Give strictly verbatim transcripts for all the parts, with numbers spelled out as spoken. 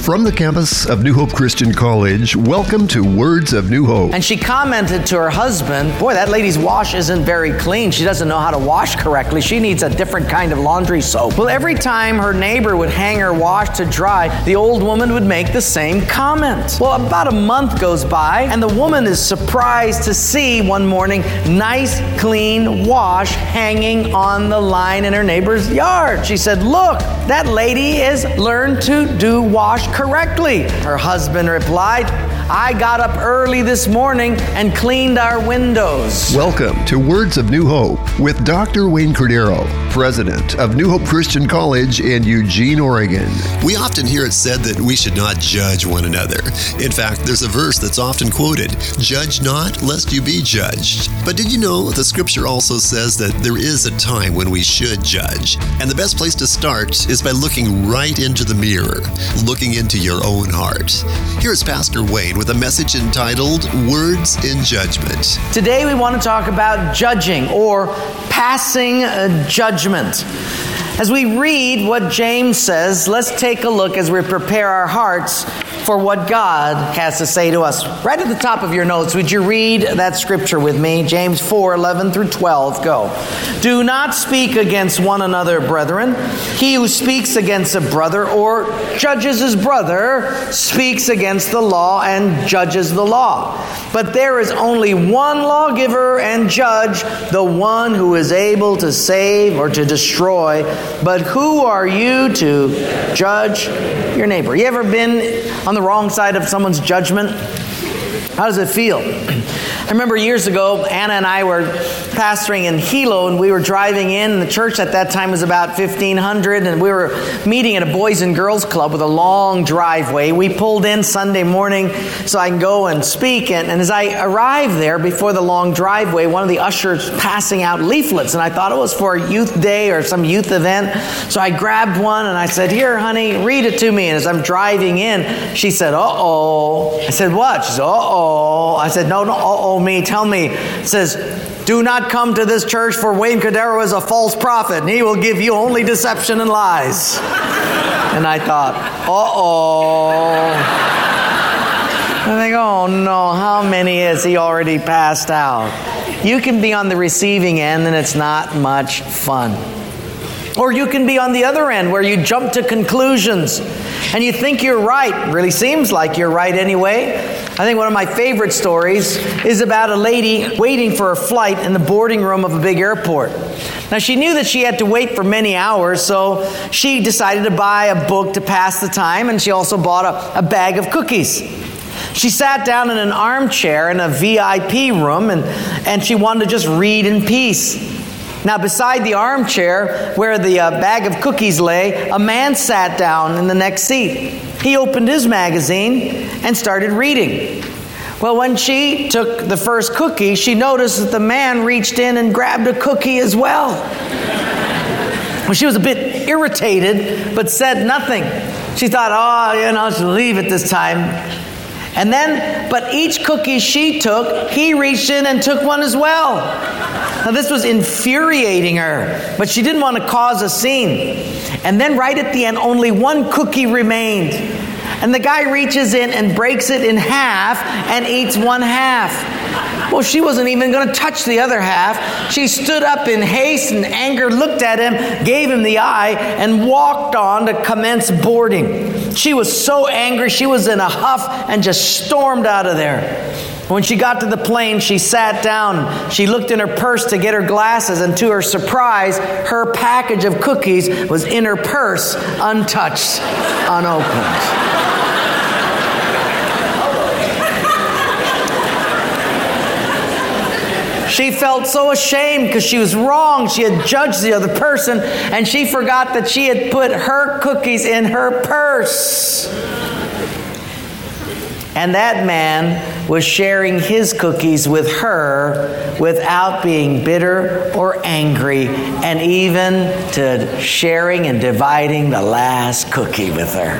From the campus of New Hope Christian College, welcome to Words of New Hope. And she commented to her husband, boy, that lady's wash isn't very clean. She doesn't know how to wash correctly. She needs a different kind of laundry soap. Well, every time her neighbor would hang her wash to dry, the old woman would make the same comment. Well, about a month goes by, and the woman is surprised to see one morning nice, clean wash hanging on the line in her neighbor's yard. She said, look, that lady has learned to do wash correctly. Her husband replied, I got up early this morning and cleaned our windows. Welcome to Words of New Hope with Doctor Wayne Cordero, president of New Hope Christian College in Eugene, Oregon. We often hear it said that we should not judge one another. In fact, there's a verse that's often quoted, judge not lest you be judged. But did you know the scripture also says that there is a time when we should judge? And the best place to start is by looking right into the mirror, looking into your own heart. Here's Pastor Wayne with a message entitled Words in Judgment. Today we want to talk about judging or passing a judgment. As we read what James says, let's take a look as we prepare our hearts for what God has to say to us. Right at the top of your notes, would you read that scripture with me? James four, eleven through twelve. Go. Do not speak against one another, brethren. He who speaks against a brother or judges his brother speaks against the law and judges the law. But there is only one lawgiver and judge, the one who is able to save or to destroy. But who are you to judge your neighbor? You ever been on the wrong side of someone's judgment? How does it feel? I remember years ago, Anna and I were pastoring in Hilo, and we were driving in. The church at that time was about fifteen hundred, and we were meeting at a Boys and Girls Club with a long driveway. We pulled in Sunday morning so I can go and speak, and, and as I arrived there before the long driveway, one of the ushers passing out leaflets, and I thought it was for a youth day or some youth event. So I grabbed one, and I said, here, honey, read it to me. And as I'm driving in, she said, uh-oh. I said, what? She said, uh-oh. I said, no, no, uh-oh me. Tell me. It says, do not come to this church, for Wayne Cordero is a false prophet, and he will give you only deception and lies. And I thought, uh-oh. I think, oh no, how many has he already passed out? You can be on the receiving end, and it's not much fun. Or you can be on the other end where you jump to conclusions and you think you're right. Really seems like you're right anyway. I think one of my favorite stories is about a lady waiting for a flight in the boarding room of a big airport. Now, she knew that she had to wait for many hours, so she decided to buy a book to pass the time, and she also bought a, a bag of cookies. She sat down in an armchair in a V I P room, and, and she wanted to just read in peace. Now, beside the armchair where the uh, bag of cookies lay, a man sat down in the next seat. He opened his magazine and started reading. Well, when she took the first cookie, she noticed that the man reached in and grabbed a cookie as well. Well, she was a bit irritated, but said nothing. She thought, oh, you know, I'll just leave it this time. And then, but each cookie she took, he reached in and took one as well. Now, this was infuriating her, but she didn't want to cause a scene. And then right at the end, only one cookie remained. And the guy reaches in and breaks it in half and eats one half. Well, she wasn't even going to touch the other half. She stood up in haste and anger, looked at him, gave him the eye, and walked on to commence boarding. She was so angry, she was in a huff and just stormed out of there. When she got to the plane, she sat down. She looked in her purse to get her glasses, and to her surprise, her package of cookies was in her purse, untouched, unopened. She felt so ashamed because she was wrong. She had judged the other person, and she forgot that she had put her cookies in her purse. And that man was sharing his cookies with her without being bitter or angry, and even to sharing and dividing the last cookie with her.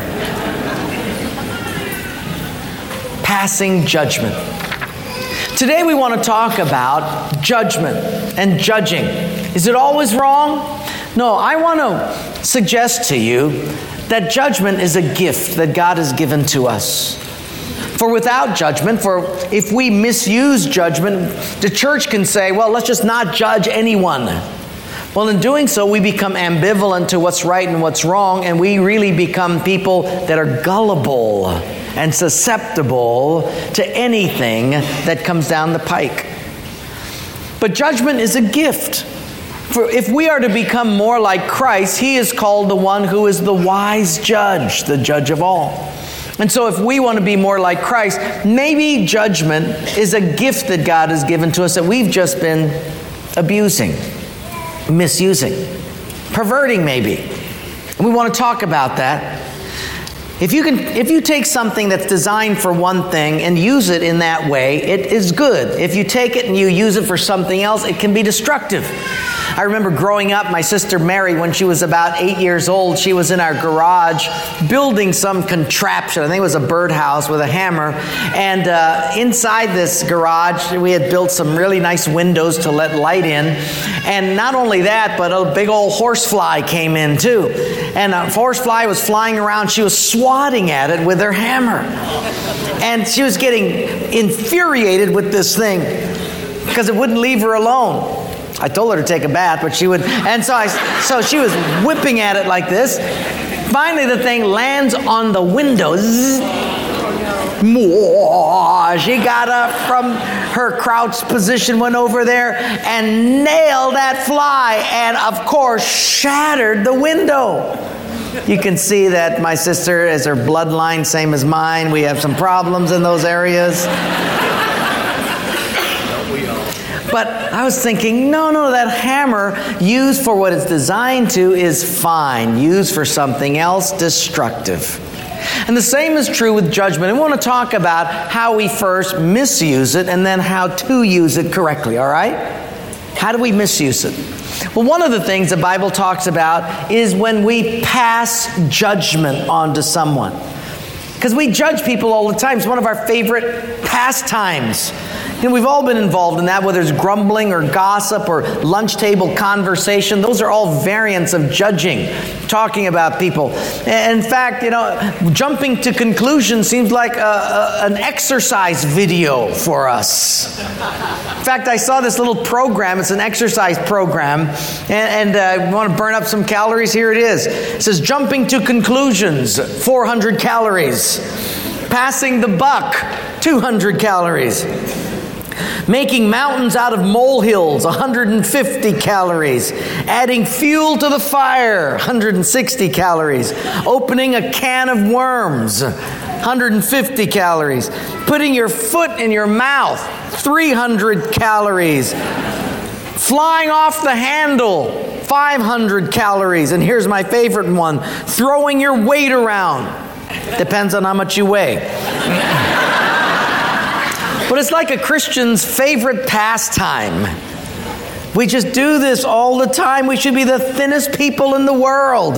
Passing judgment. Today we want to talk about judgment and judging. Is it always wrong? No, I want to suggest to you that judgment is a gift that God has given to us. For without judgment, for if we misuse judgment, the church can say, well, let's just not judge anyone. Well, in doing so, we become ambivalent to what's right and what's wrong, and we really become people that are gullible and susceptible to anything that comes down the pike. But judgment is a gift. For if we are to become more like Christ, He is called the one who is the wise judge, the judge of all. And so if we want to be more like Christ, maybe judgment is a gift that God has given to us that we've just been abusing, misusing, perverting maybe. And we want to talk about that. If you can, if you take something that's designed for one thing and use it in that way, it is good. If you take it and you use it for something else, it can be destructive. I remember growing up, my sister Mary, when she was about eight years old, she was in our garage building some contraption. I think it was a birdhouse with a hammer. And uh, inside this garage, we had built some really nice windows to let light in. And not only that, but a big old horsefly came in too. And a horsefly was flying around. She was swatting at it with her hammer. And she was getting infuriated with this thing because it wouldn't leave her alone. I told her to take a bath, but she would. And so I, so she was whipping at it like this. Finally, the thing lands on the window. Zzz. She got up from her crouched position, went over there, and nailed that fly, and of course, shattered the window. You can see that my sister is her bloodline, same as mine. We have some problems in those areas. But I was thinking, no, no, that hammer used for what it's designed to is fine. Used for something else, destructive. And the same is true with judgment. I want to talk about how we first misuse it and then how to use it correctly, all right? How do we misuse it? Well, one of the things the Bible talks about is when we pass judgment onto someone. Because we judge people all the time. It's one of our favorite pastimes. You know, we've all been involved in that, whether it's grumbling or gossip or lunch table conversation. Those are all variants of judging, talking about people. In fact, you know, jumping to conclusions seems like a, a, an exercise video for us. In fact, I saw this little program. It's an exercise program. And, and uh, you want to burn up some calories? Here it is. It says, jumping to conclusions, four hundred calories. Passing the buck, two hundred calories. Making mountains out of molehills, one hundred fifty calories. Adding fuel to the fire, one hundred sixty calories. Opening a can of worms, one hundred fifty calories. Putting your foot in your mouth, three hundred calories. Flying off the handle, five hundred calories. And here's my favorite one, throwing your weight around. Depends on how much you weigh. But it's like a Christian's favorite pastime. We just do this all the time. We should be the thinnest people in the world.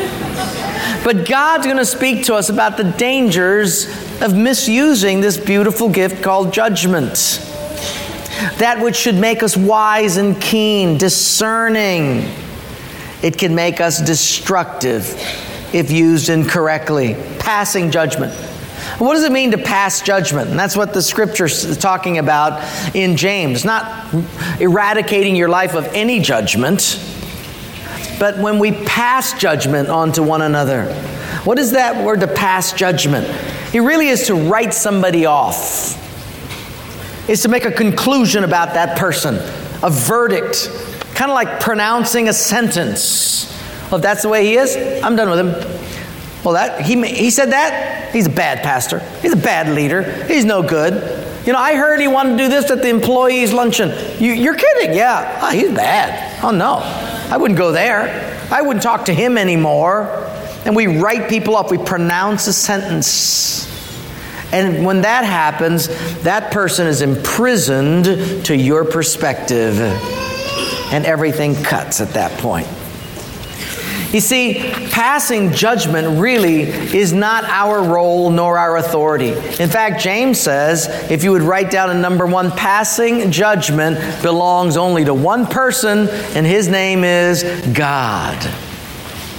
But God's going to speak to us about the dangers of misusing this beautiful gift called judgment. That which should make us wise and keen, discerning. It can make us destructive if used incorrectly. Passing judgment. What does it mean to pass judgment? And that's what the Scripture is talking about in James. Not eradicating your life of any judgment, but when we pass judgment onto one another. What is that word, to pass judgment? It really is to write somebody off. It's to make a conclusion about that person, a verdict, kind of like pronouncing a sentence. Well, if that's the way he is, I'm done with him. Well, that he he said that? He's a bad pastor. He's a bad leader. He's no good. You know, I heard he wanted to do this at the employees' luncheon. You, you're kidding, yeah. Oh, he's bad. Oh, no. I wouldn't go there. I wouldn't talk to him anymore. And we write people up. We pronounce a sentence. And when that happens, that person is imprisoned to your perspective. And everything cuts at that point. You see, passing judgment really is not our role nor our authority. In fact, James says, if you would write down in number one, passing judgment belongs only to one person, and his name is God.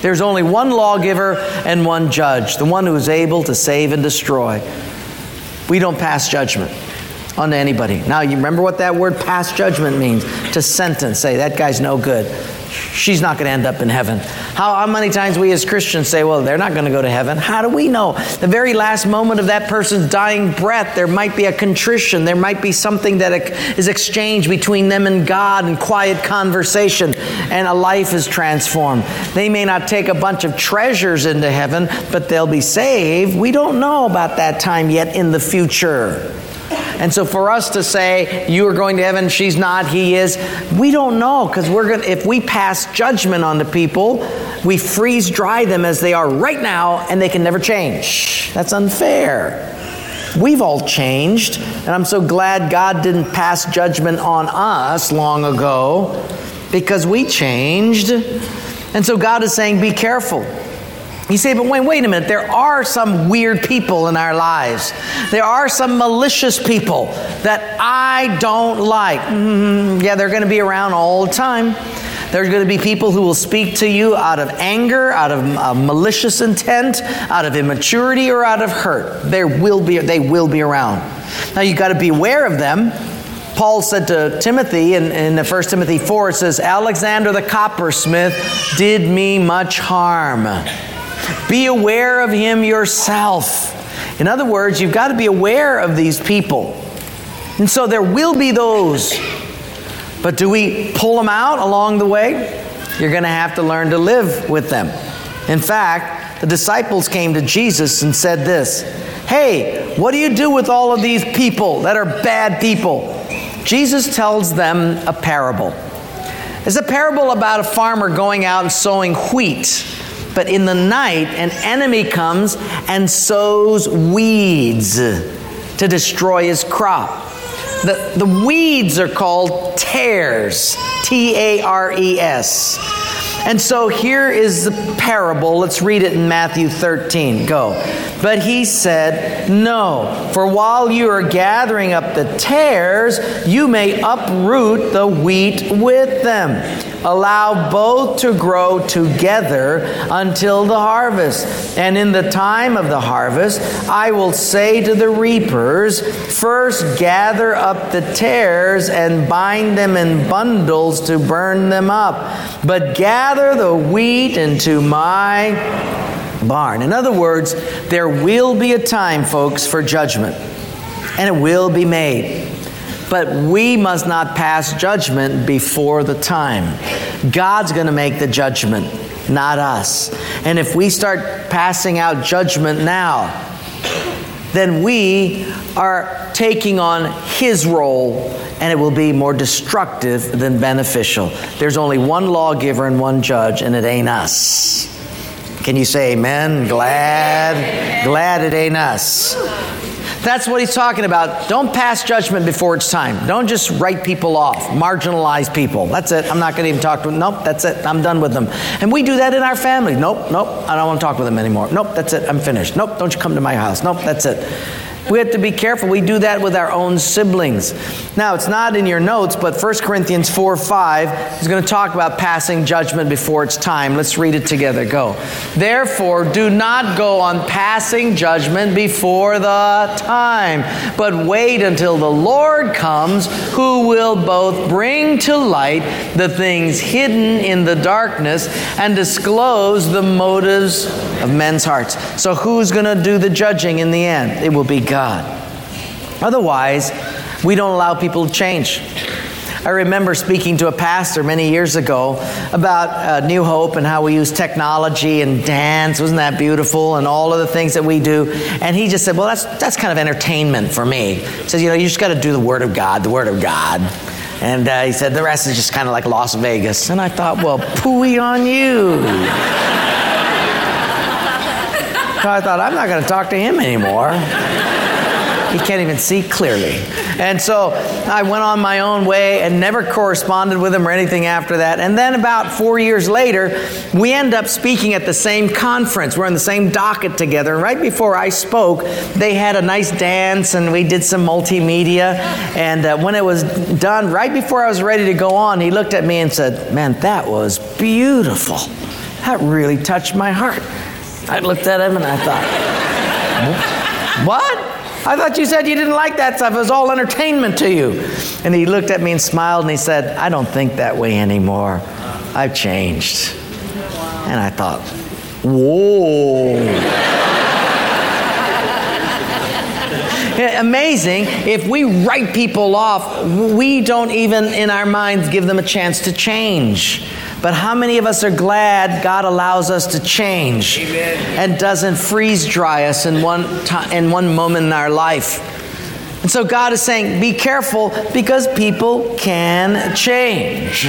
There's only one lawgiver and one judge, the one who is able to save and destroy. We don't pass judgment onto anybody. Now, you remember what that word pass judgment means? To sentence, say, that guy's no good. She's not going to end up in heaven. How, how many times we as Christians say, well, they're not going to go to heaven. How do we know? The very last moment of that person's dying breath, there might be a contrition. There might be something that is exchanged between them and God in quiet conversation, and a life is transformed. They may not take a bunch of treasures into heaven, but they'll be saved. We don't know about that time yet in the future. And so for us to say, you are going to heaven, she's not, he is, we don't know, because we're going if we pass judgment on the people, we freeze dry them as they are right now, and they can never change. That's unfair. We've all changed, and I'm so glad God didn't pass judgment on us long ago, because we changed. And so God is saying, be careful. You say, but wait, wait a minute, there are some weird people in our lives. There are some malicious people that I don't like. Mm-hmm. Yeah, they're going to be around all the time. There's going to be people who will speak to you out of anger, out of uh, malicious intent, out of immaturity, or out of hurt. There will be, they will be around. Now, you've got to be aware of them. Paul said to Timothy in, in First Timothy four, it says, Alexander the coppersmith did me much harm. Be aware of him yourself. In other words, you've got to be aware of these people. And so there will be those. But do we pull them out along the way? You're going to have to learn to live with them. In fact, the disciples came to Jesus and said this, hey, what do you do with all of these people that are bad people? Jesus tells them a parable. It's a parable about a farmer going out and sowing wheat. But in the night, an enemy comes and sows weeds to destroy his crop. The, the weeds are called tares, T A R E S. And so here is the parable. Let's read it in Matthew thirteen. Go. But he said, no, for while you are gathering up the tares, you may uproot the wheat with them. Allow both to grow together until the harvest. And in the time of the harvest, I will say to the reapers, first gather up the tares and bind them in bundles to burn them up. But gather the wheat into my barn. In other words, there will be a time, folks, for judgment. And it will be made. But we must not pass judgment before the time. God's going to make the judgment, not us. And if we start passing out judgment now, then we are taking on His role, and it will be more destructive than beneficial. There's only one lawgiver and one judge, and it ain't us. Can you say amen? Glad, glad it ain't us. That's what he's talking about. Don't pass judgment before it's time. Don't just write people off, marginalize people. That's it. I'm not going to even talk to them. Nope, that's it. I'm done with them. And we do that in our family. Nope, nope, I don't want to talk with them anymore. Nope, that's it. I'm finished. Nope, don't you come to my house. Nope, that's it. We have to be careful. We do that with our own siblings. Now, it's not in your notes, but First Corinthians four five is going to talk about passing judgment before it's time. Let's read it together. Go. Therefore, do not go on passing judgment before the time, but wait until the Lord comes, who will both bring to light the things hidden in the darkness and disclose the motives of men's hearts. So who's going to do the judging in the end? It will be God. Otherwise, we don't allow people to change. I remember speaking to a pastor many years ago about uh, New Hope and how we use technology and dance. Wasn't that beautiful? And all of the things that we do. And he just said, well, that's that's kind of entertainment for me. He says, you know, you just got to do the Word of God, the Word of God. And uh, he said, the rest is just kind of like Las Vegas. And I thought, well, pooey on you. So I thought, I'm not going to talk to him anymore. He can't even see clearly. And so I went on my own way and never corresponded with him or anything after that. And then about four years later, we end up speaking at the same conference. We're on the same docket together. And right before I spoke, they had a nice dance and we did some multimedia. And uh, when it was done, right before I was ready to go on, he looked at me and said, man, that was beautiful. That really touched my heart. I looked at him and I thought, what? I thought you said you didn't like that stuff. It was all entertainment to you. And he looked at me and smiled and he said, I don't think that way anymore. I've changed. And I thought, whoa. Amazing. If we write people off, we don't even in our minds give them a chance to change. But how many of us are glad God allows us to change? Amen. And doesn't freeze dry us in one time, in one moment in our life? And so God is saying, be careful because people can change.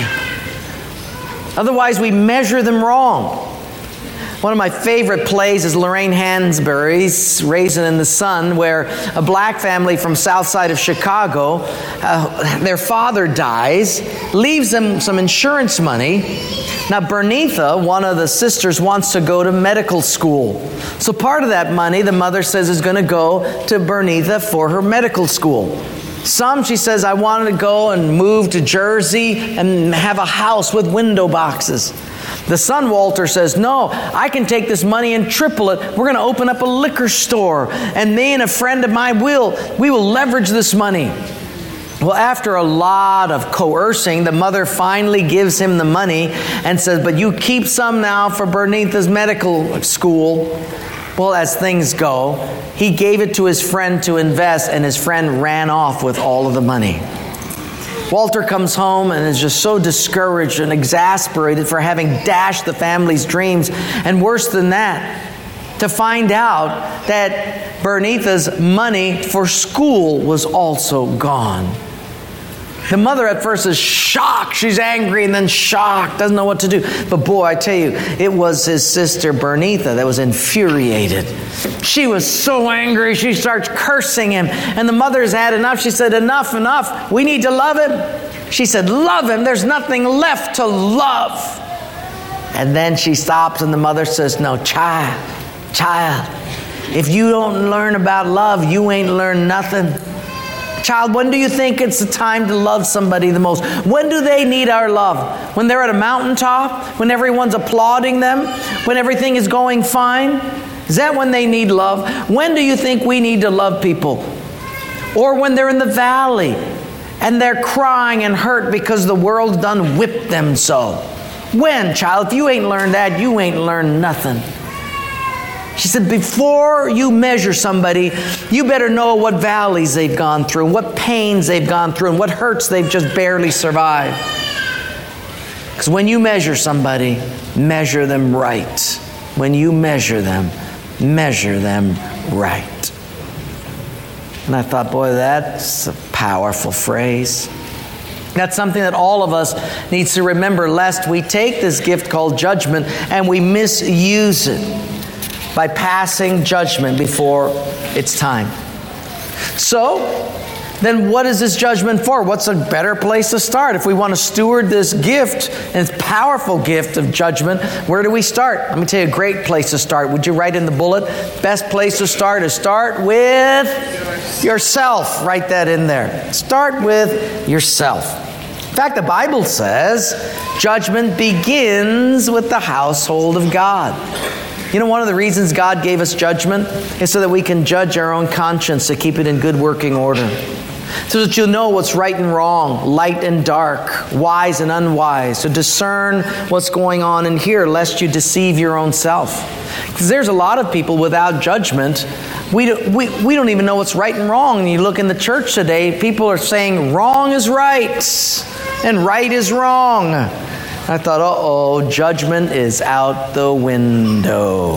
Otherwise, we measure them wrong. One of my favorite plays is Lorraine Hansberry's Raisin in the Sun, where a black family from south side of Chicago, uh, their father dies, leaves them some insurance money. Now, Bernitha, one of the sisters, wants to go to medical school. So part of that money, the mother says, is going to go to Bernitha for her medical school. Some, she says, I wanted to go and move to Jersey and have a house with window boxes. The son, Walter, says, no, I can take this money and triple it. We're going to open up a liquor store. And me and a friend of mine will, we will leverage this money. Well, after a lot of coercing, the mother finally gives him the money and says, but you keep some now for Bernitha's medical school. Well, as things go, he gave it to his friend to invest, and his friend ran off with all of the money. Walter comes home and is just so discouraged and exasperated for having dashed the family's dreams. And worse than that, to find out that Bernitha's money for school was also gone. The mother at first is shocked. She's angry and then shocked, doesn't know what to do. But boy, I tell you, it was his sister Bernitha that was infuriated. She was so angry, she starts cursing him. And the mother's had enough. She said, enough, enough. We need to love him. She said, love him. There's nothing left to love. And then she stops and the mother says, no, child, child, if you don't learn about love, you ain't learned nothing. Child, when do you think it's the time to love somebody the most? When do they need our love? When they're at a mountaintop? When everyone's applauding them? When everything is going fine? Is that when they need love? When do you think we need to love people? Or when they're in the valley and they're crying and hurt because the world's done whipped them so? When, child? If you ain't learned that, you ain't learned nothing. She said, before you measure somebody, you better know what valleys they've gone through, what pains they've gone through, and what hurts they've just barely survived. Because when you measure somebody, measure them right. When you measure them, measure them right. And I thought, boy, that's a powerful phrase. That's something that all of us needs to remember, lest we take this gift called judgment and we misuse it by passing judgment before it's time. So, then what is this judgment for? What's a better place to start? If we want to steward this gift, and it's powerful gift of judgment, where do we start? Let me tell you a great place to start. Would you write in the bullet? Best place to start is start with yourself. Write that in there. Start with yourself. In fact, the Bible says judgment begins with the household of God. You know, one of the reasons God gave us judgment is so that we can judge our own conscience, to keep it in good working order. So that you'll know what's right and wrong, light and dark, wise and unwise. To discern what's going on in here, lest you deceive your own self. Because there's a lot of people without judgment. We don't, we, we don't even know what's right and wrong. And you look in the church today, people are saying wrong is right and right is wrong. I thought, uh-oh, judgment is out the window.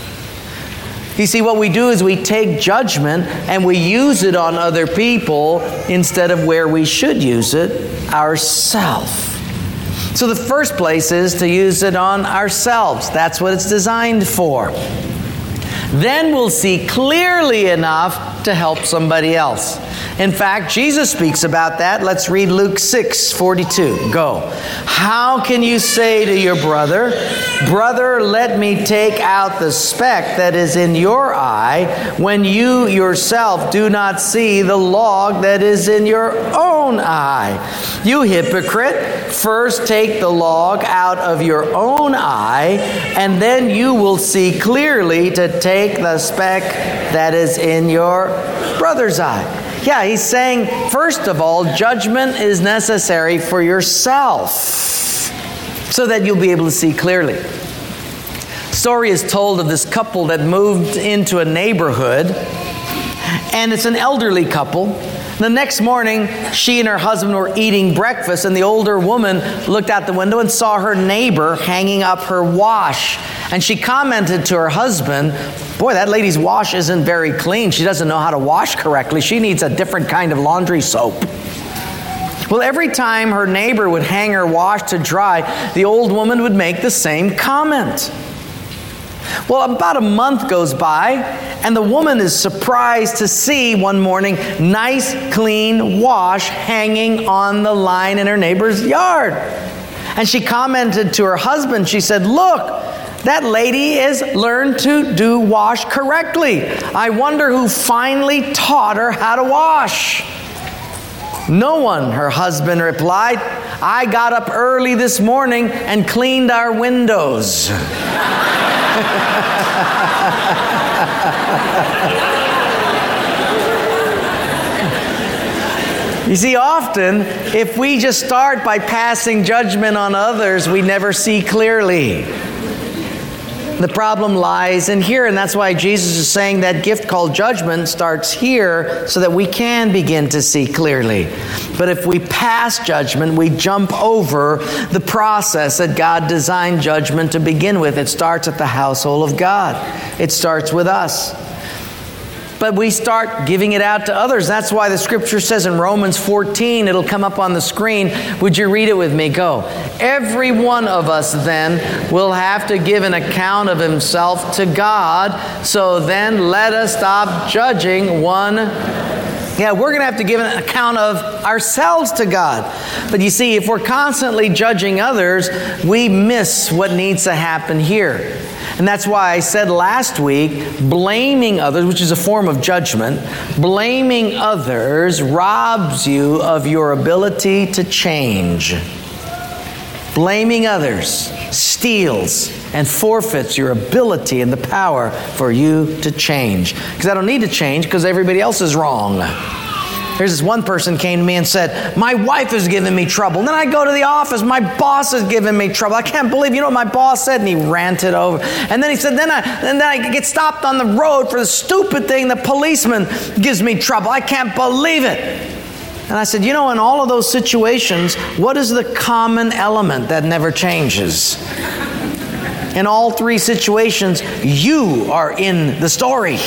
You see, what we do is we take judgment and we use it on other people instead of where we should use it, ourselves. So the first place is to use it on ourselves. That's what it's designed for. Then we'll see clearly enough to help somebody else. In fact, Jesus speaks about that. Let's read Luke six forty-two. Go. How can you say to your brother, brother, let me take out the speck that is in your eye, when you yourself do not see the log that is in your own eye? You hypocrite, first take the log out of your own eye, and then you will see clearly to take the speck that is in your brother's eye. Yeah, he's saying, first of all, judgment is necessary for yourself so that you'll be able to see clearly. Story is told of this couple that moved into a neighborhood, and it's an elderly couple. The next morning, she and her husband were eating breakfast, and the older woman looked out the window and saw her neighbor hanging up her wash. And she commented to her husband, boy, that lady's wash isn't very clean. She doesn't know how to wash correctly. She needs a different kind of laundry soap. Well, every time her neighbor would hang her wash to dry, the old woman would make the same comment. Well, about a month goes by, and the woman is surprised to see one morning nice, clean wash hanging on the line in her neighbor's yard. And she commented to her husband, she said, look, that lady has learned to do wash correctly. I wonder who finally taught her how to wash. No one, her husband replied. I got up early this morning and cleaned our windows. You see, often, if we just start by passing judgment on others, we never see clearly. The problem lies in here, and that's why Jesus is saying that gift called judgment starts here so that we can begin to see clearly. But if we pass judgment, we jump over the process that God designed judgment to begin with. It starts at the household of God. It starts with us. But we start giving it out to others. That's why the scripture says in Romans fourteen, it'll come up on the screen. Would you read it with me? Go. Every one of us then will have to give an account of himself to God. So then let us stop judging one. Yeah, we're going to have to give an account of ourselves to God. But you see, if we're constantly judging others, we miss what needs to happen here. And that's why I said last week, blaming others, which is a form of judgment, blaming others robs you of your ability to change. Blaming others steals and forfeits your ability and the power for you to change. Because I don't need to change because everybody else is wrong. There's this one person came to me and said, my wife is giving me trouble. And then I go to the office, my boss is giving me trouble. I can't believe, you know what my boss said? And he ranted over. And then he said, then I, and then I get stopped on the road for the stupid thing. The policeman gives me trouble. I can't believe it. And I said, you know, in all of those situations, what is the common element that never changes? In all three situations, you are in the story.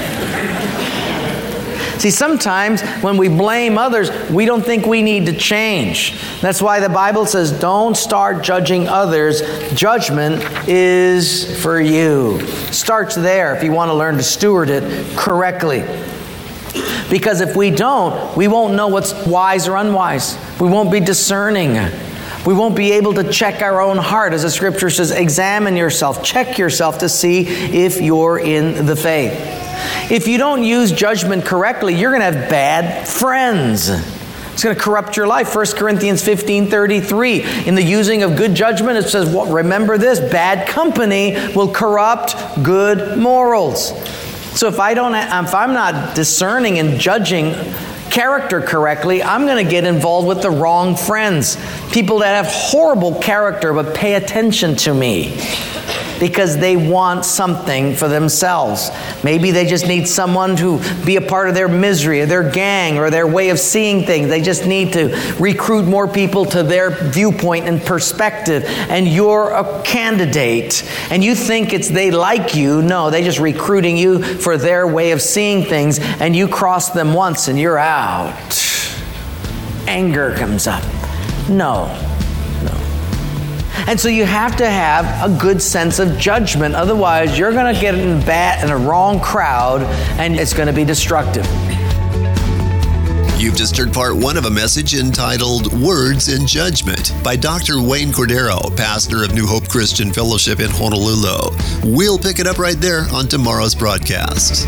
See, sometimes when we blame others, we don't think we need to change. That's why the Bible says, don't start judging others. Judgment is for you. Starts there if you want to learn to steward it correctly. Because if we don't, we won't know what's wise or unwise. We won't be discerning. We won't be able to check our own heart. As the scripture says, examine yourself, check yourself to see if you're in the faith. If you don't use judgment correctly, you're going to have bad friends. It's going to corrupt your life. First Corinthians fifteen thirty-three. In the using of good judgment, it says, well, remember this, bad company will corrupt good morals. So if I don't, if I'm not discerning and judging character correctly, I'm going to get involved with the wrong friends. People that have horrible character but pay attention to me because they want something for themselves. Maybe they just need someone to be a part of their misery or their gang or their way of seeing things. They just need to recruit more people to their viewpoint and perspective. And you're a candidate. And you think it's they like you. No, they're just recruiting you for their way of seeing things. And you cross them once and you're out. Anger comes up. No. And so you have to have a good sense of judgment. Otherwise, you're going to get in bad in a wrong crowd, and it's going to be destructive. You've just heard part one of a message entitled Words in Judgment by Doctor Wayne Cordero, pastor of New Hope Christian Fellowship in Honolulu. We'll pick it up right there on tomorrow's broadcast.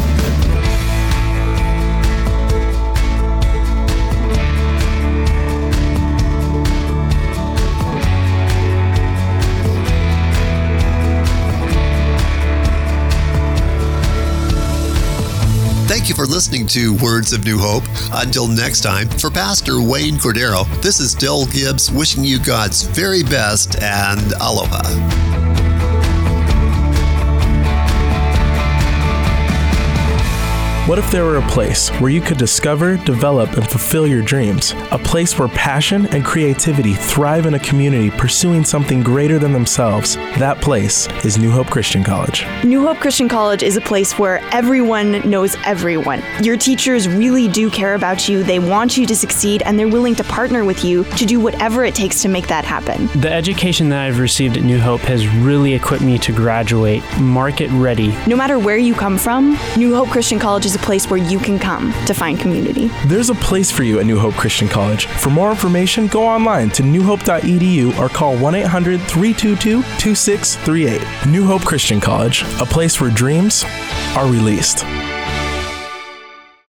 Thank you for listening to Words of New Hope. Until next time, for Pastor Wayne Cordero, this is Del Gibbs wishing you God's very best and aloha. What if there were a place where you could discover, develop, and fulfill your dreams? A place where passion and creativity thrive in a community pursuing something greater than themselves. That place is New Hope Christian College. New Hope Christian College is a place where everyone knows everyone. Your teachers really do care about you, they want you to succeed, and they're willing to partner with you to do whatever it takes to make that happen. The education that I've received at New Hope has really equipped me to graduate market ready. No matter where you come from, New Hope Christian College is a place where you can come to find community. There's a place for you at New Hope Christian College. For more information, go online to new hope dot e d u or call one eight hundred, three two two, two six three eight. New Hope Christian College, a place where dreams are released.